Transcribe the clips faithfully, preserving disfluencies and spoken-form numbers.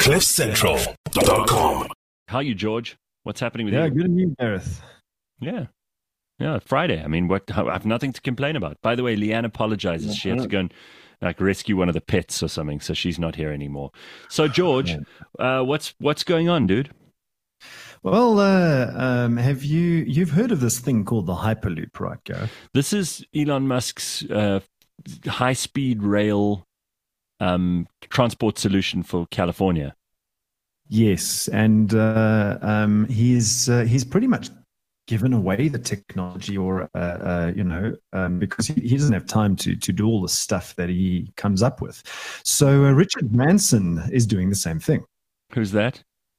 cliff central dot com. How are you, George? What's happening with yeah, you? Yeah, good on you, Gareth. Yeah. Yeah, Friday. I mean, what? I have nothing to complain about. By the way, Leanne apologizes. She had to go and like rescue one of the pets or something, so she's not here anymore. So, George, uh, what's what's going on, dude? Well, uh, um, have you you've heard of this thing called the Hyperloop, right, Gareth? This is Elon Musk's uh, high-speed rail um, transport solution for California. Yes, and uh, um, he's uh, he's pretty much given away the technology, or uh, uh, you know, um, because he, he doesn't have time to to do all the stuff that he comes up with. So uh, Richard Branson is doing the same thing. Who's that?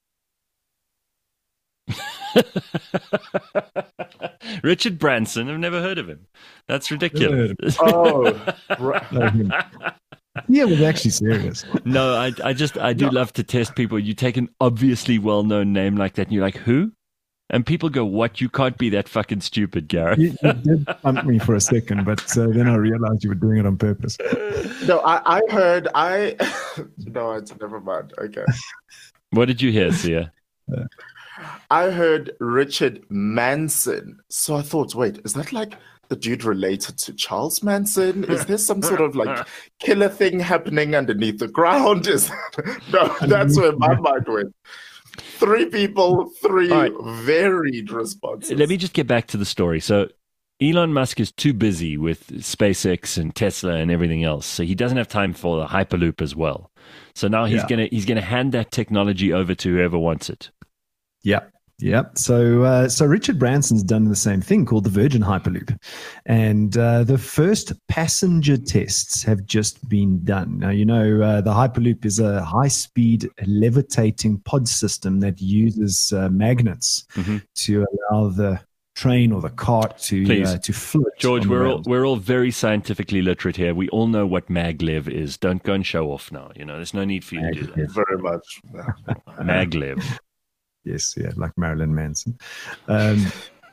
Richard Branson. I've never heard of him. That's ridiculous. Oh, right. Yeah, it was actually serious. No, I, I just, I do no. love to test people. You take an obviously well-known name like that, and you're like, who? And people go, what? You can't be that fucking stupid, Gareth. You, you did pump me for a second, but uh, then I realized you were doing it on purpose. No, I, I heard, I, no, it's never mind. Okay. What did you hear, Sia? Uh, I heard Richard Manson. So I thought, wait, is that like the dude related to Charles Manson? Is there some sort of like killer thing happening underneath the ground? Is that... No, that's where my mind went. Three people, three right. varied responses. Let me just get back to the story. So Elon Musk is too busy with SpaceX and Tesla and everything else, so he doesn't have time for the Hyperloop as well. So now he's yeah. gonna he's gonna hand that technology over to whoever wants it. Yeah. Yeah. So, uh, so Richard Branson's done the same thing called the Virgin Hyperloop, and uh, the first passenger tests have just been done. Now, you know, uh, the Hyperloop is a high-speed levitating pod system that uses uh, magnets mm-hmm. to allow the train or the cart to uh, to float. George, we're all we're all very scientifically literate here. We all know what maglev is. Don't go and show off now. You know, there's no need for you to do that. Very much. Maglev. Yes, yeah, like Marilyn Manson. Um,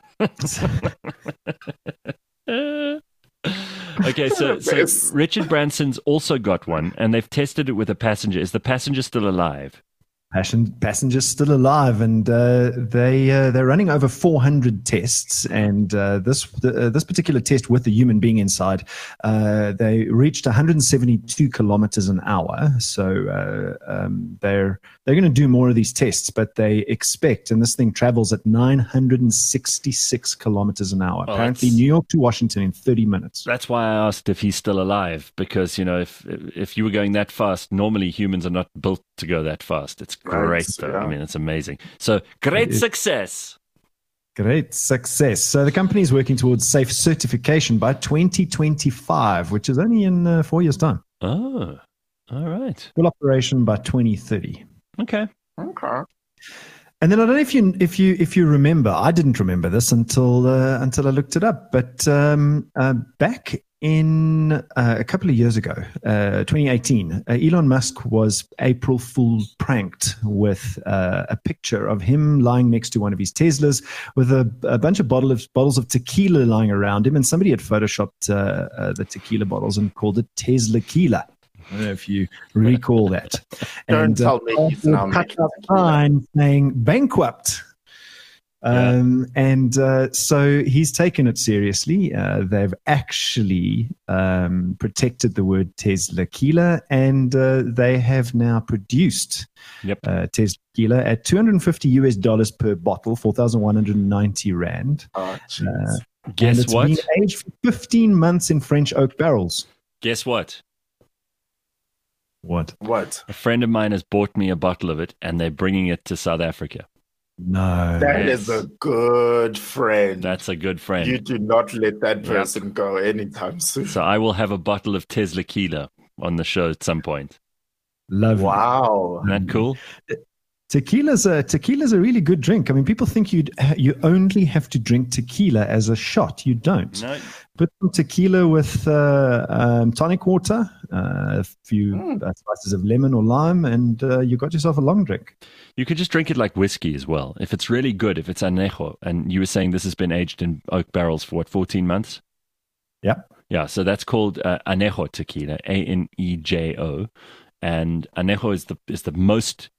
okay, so, so Richard Branson's also got one, and they've tested it with a passenger. Is the passenger still alive? Passengers still alive, and uh, they uh, they're running over four hundred tests. And uh, this the, uh, this particular test with the human being inside, uh, they reached one hundred seventy-two kilometers an hour. So uh, um, they're they're going to do more of these tests, but they expect, and this thing travels at nine hundred sixty-six kilometers an hour. Oh, apparently, New York to Washington in thirty minutes. That's why I asked if he's still alive, because you know if if you were going that fast, normally humans are not built to go that fast. It's great, though. Yeah. I mean, it's amazing. So, great success. Great success. So, the company is working towards safe certification by twenty twenty-five, which is only in uh, four years' time. Oh, all right. Full operation by twenty thirty. Okay. Okay. And then I don't know if you if you if you remember, I didn't remember this until uh, until I looked it up. But um, uh, back in uh, a couple of years ago, uh, twenty eighteen, uh, Elon Musk was April Fool pranked with uh, a picture of him lying next to one of his Teslas with a, a bunch of, bottle of bottles of tequila lying around him, and somebody had photoshopped uh, uh, the tequila bottles and called it Tesla-quila. I don't know if you recall that. Don't and, tell me he's now cut up sign saying bankrupt. Um, yeah. And uh, so he's taken it seriously. Uh, they've actually um, protected the word Tesla-quila, and uh, they have now produced yep. uh, Tesla-quila at two hundred fifty U S dollars per bottle, four thousand one hundred ninety rand. Oh, uh, Guess and it's what? Been aged for fifteen months in French oak barrels. Guess what? What? What? A friend of mine has bought me a bottle of it, and they're bringing it to South Africa. No. That yes. is a good friend. That's a good friend. You do not let that person yep. go anytime soon. So I will have a bottle of Tesla-quila on the show at some point. Love Wow. Isn't that cool? Tequila's a tequila's a really good drink. I mean, people think you you only have to drink tequila as a shot. You don't. No. Put some tequila with uh, um, tonic water, uh, a few mm. uh, slices of lemon or lime, and uh, you got yourself a long drink. You could just drink it like whiskey as well. If it's really good, if it's anejo, and you were saying this has been aged in oak barrels for what, fourteen months? Yeah. Yeah, so that's called uh, anejo tequila, A N E J O. And anejo is the is the most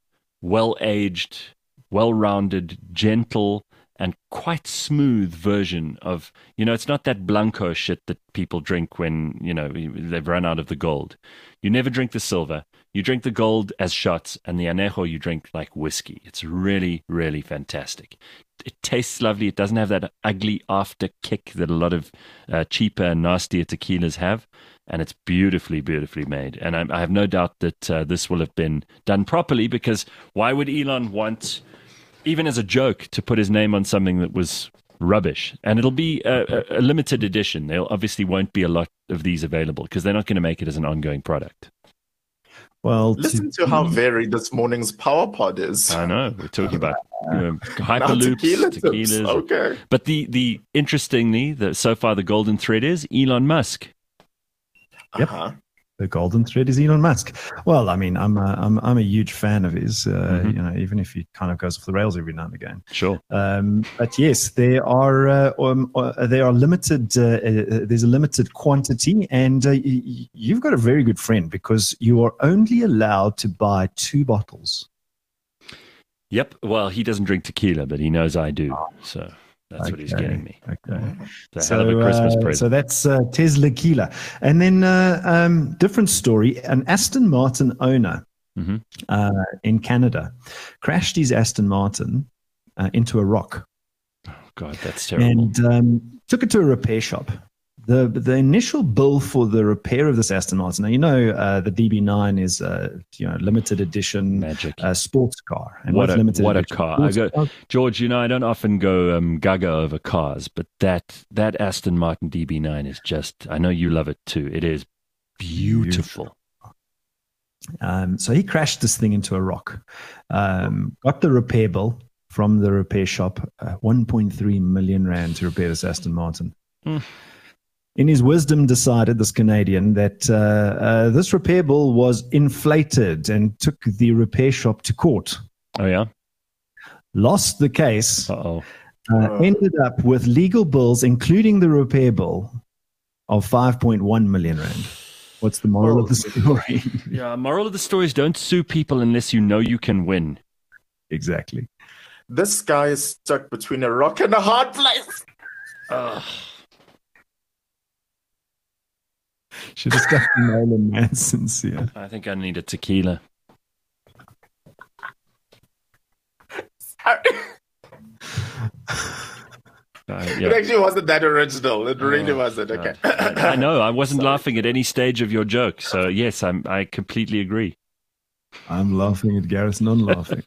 well-aged, well-rounded, gentle, and quite smooth version of, you know, it's not that Blanco shit that people drink when, you know, they've run out of the gold. You never drink the silver. You drink the gold as shots, and the anejo you drink like whiskey. It's really, really fantastic. It tastes lovely. It doesn't have that ugly after kick that a lot of uh, cheaper and nastier tequilas have. And it's beautifully, beautifully made. And I, I have no doubt that uh, this will have been done properly, because why would Elon want, even as a joke, to put his name on something that was rubbish? And it'll be a, a, a limited edition. There obviously won't be a lot of these available because they're not going to make it as an ongoing product. Well, listen to, to how varied this morning's Power Pod is. I know. We're talking about you know, Hyperloops, tequila tequilas. Okay. But the, the interestingly, the, so far the golden thread is Elon Musk. Yep. Uh-huh. The golden thread is Elon Musk. Well, I mean, I'm a, I'm I'm a huge fan of his. Uh, mm-hmm. You know, even if he kind of goes off the rails every now and again. Sure. Um, but yes, there are uh, um, uh, there are limited. Uh, uh, there's a limited quantity, and uh, y- you've got a very good friend because you are only allowed to buy two bottles. Yep. Well, he doesn't drink tequila, but he knows I do. So. That's okay. What he's getting me. Okay. It's a so, hell of a Christmas uh, present. So that's uh, Tesla Keela. And then uh, um, different story, an Aston Martin owner mm-hmm. uh, in Canada crashed his Aston Martin uh, into a rock. Oh, God, that's terrible. And um, took it to a repair shop. The the initial bill for the repair of this Aston Martin, now you know uh, the D B nine is a you know limited edition Magic. Uh, sports car. And what a limited what a edition car! I go, car. George, you know I don't often go um, gaga over cars, but that that Aston Martin D B nine is just. I know you love it too. It is beautiful. beautiful. Um, so he crashed this thing into a rock. Um, got the repair bill from the repair shop, uh, one point three million rand to repair this Aston Martin. Mm. In his wisdom, decided this Canadian that uh, uh, this repair bill was inflated and took the repair shop to court. Oh, yeah? Lost the case. Uh-oh. Uh, ended up with legal bills, including the repair bill, of five point one million rand. What's the moral oh. of the story? Yeah, moral of the story is don't sue people unless you know you can win. Exactly. This guy is stuck between a rock and a hard place. Ugh. Should have stuck to Marilyn Manson's, yeah. I think I need a tequila. Sorry. Uh, yeah. It actually wasn't that original. It really oh, wasn't. Okay. I, I know. I wasn't Sorry. laughing at any stage of your joke. So, yes, I'm, I completely agree. I'm laughing at Gareth, non-laughing.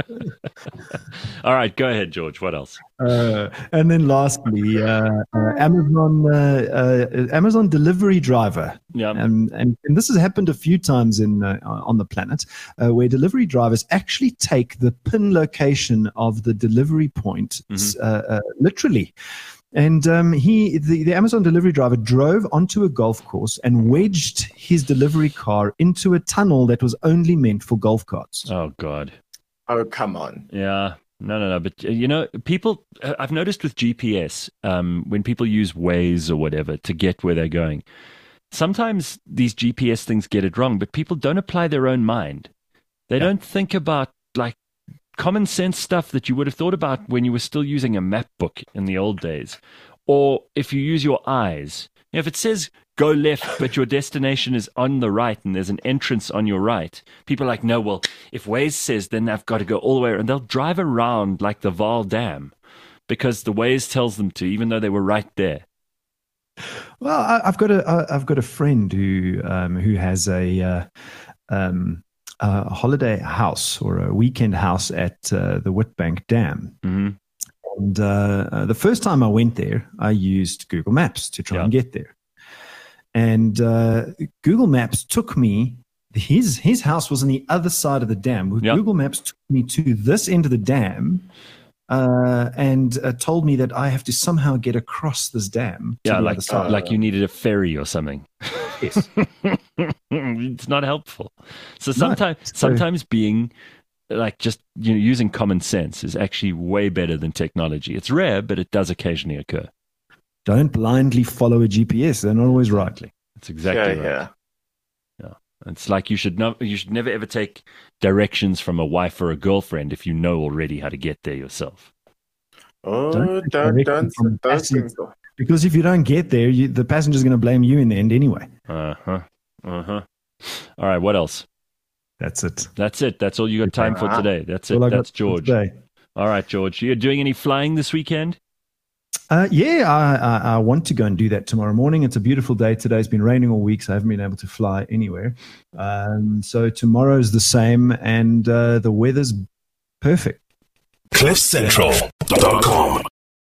All right, go ahead, George. What else? Uh, and then lastly, uh, uh, Amazon uh, uh, Amazon delivery driver. Yeah. Um, and, and this has happened a few times in uh, on the planet, uh, where delivery drivers actually take the pin location of the delivery point mm-hmm. uh, uh, literally. And um, he, the, the Amazon delivery driver, drove onto a golf course and wedged his delivery car into a tunnel that was only meant for golf carts. Oh, God. Oh, come on. Yeah. No, no, no. But, uh, you know, people, uh, I've noticed with G P S, um, when people use Waze or whatever to get where they're going, sometimes these G P S things get it wrong, but people don't apply their own mind. They yeah. don't think about, like, common sense stuff that you would have thought about when you were still using a map book in the old days. Or if you use your eyes. You know, if it says go left, but your destination is on the right and there's an entrance on your right, people are like, no, well, if Waze says, then I've got to go all the way around. And they'll drive around like the Vaal Dam because the Waze tells them to, even though they were right there. Well, I, I've got a I've got a friend who um, who has a uh, um, a holiday house or a weekend house at uh, the Witbank Dam. Mm-hmm. And uh, uh, the first time I went there, I used Google Maps to try yeah. and get there. And uh, Google Maps took me, his his house was on the other side of the dam. Yeah. Google Maps took me to this end of the dam uh, and uh, told me that I have to somehow get across this dam. To yeah, the like, other side. like you needed a ferry or something. Yes. It's not helpful. So sometimes, no, so, sometimes being like just you know using common sense is actually way better than technology. It's rare, but it does occasionally occur. Don't blindly follow a G P S; they're not always right. That's exactly yeah, right. Yeah. Yeah. It's like you should not, you should never ever take directions from a wife or a girlfriend if you know already how to get there yourself. Oh, Don't don't, take don't, from don't passing- think so. Because if you don't get there, you, the passenger's going to blame you in the end anyway. Uh huh. Uh huh. All right. What else? That's it. That's it. That's all you got time for today. That's it. All I got That's for George. today. All right, George. You're doing any flying this weekend? Uh, yeah, I, I, I want to go and do that tomorrow morning. It's a beautiful day today. It's been raining all week, so I haven't been able to fly anywhere. Um, so tomorrow's the same, and uh, the weather's perfect. cliff central dot com